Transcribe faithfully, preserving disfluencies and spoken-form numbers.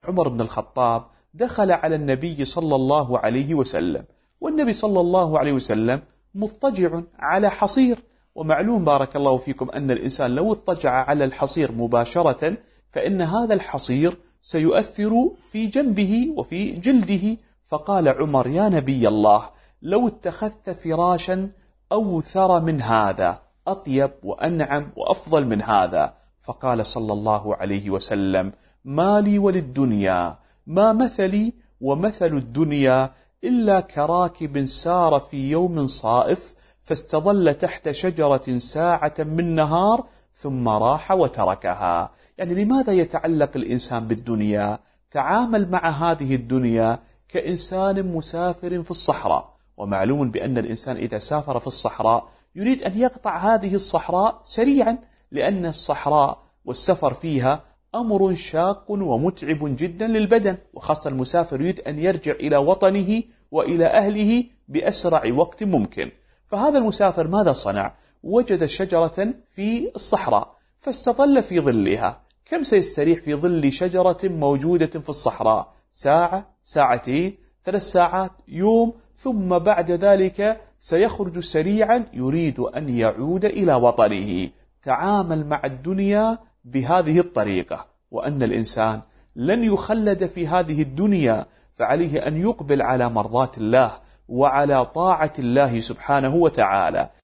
عمر بن الخطاب دخل على النبي صلى الله عليه وسلم، والنبي صلى الله عليه وسلم مضطجع على حصير، ومعلوم بارك الله فيكم أن الإنسان لو اضطجع على الحصير مباشرة فإن هذا الحصير سيؤثر في جنبه وفي جلده. فقال عمر: يا نبي الله، لو اتخذت فراشا أوثر من هذا، أطيب وأنعم وأفضل من هذا. فقال صلى الله عليه وسلم: ما لي وللدنيا، ما مثلي ومثل الدنيا إلا كراكب سار في يوم صائف فاستظل تحت شجرة ساعة من نهار ثم راح وتركها. يعني لماذا يتعلق الإنسان بالدنيا؟ تعامل مع هذه الدنيا كإنسان مسافر في الصحراء، ومعلوم بأن الإنسان إذا سافر في الصحراء يريد أن يقطع هذه الصحراء سريعا، لأن الصحراء والسفر فيها أمر شاق ومتعب جدا للبدن، وخاصة المسافر يريد أن يرجع إلى وطنه وإلى أهله بأسرع وقت ممكن. فهذا المسافر ماذا صنع؟ وجد شجرة في الصحراء فاستظل في ظلها. كم سيستريح في ظل شجرة موجودة في الصحراء؟ ساعة، ساعتين، ثلاث ساعات، يوم، ثم بعد ذلك سيخرج سريعا يريد أن يعود إلى وطنه. تعامل مع الدنيا بهذه الطريقة، وأن الإنسان لن يخلد في هذه الدنيا، فعليه أن يقبل على مرضاة الله وعلى طاعة الله سبحانه وتعالى.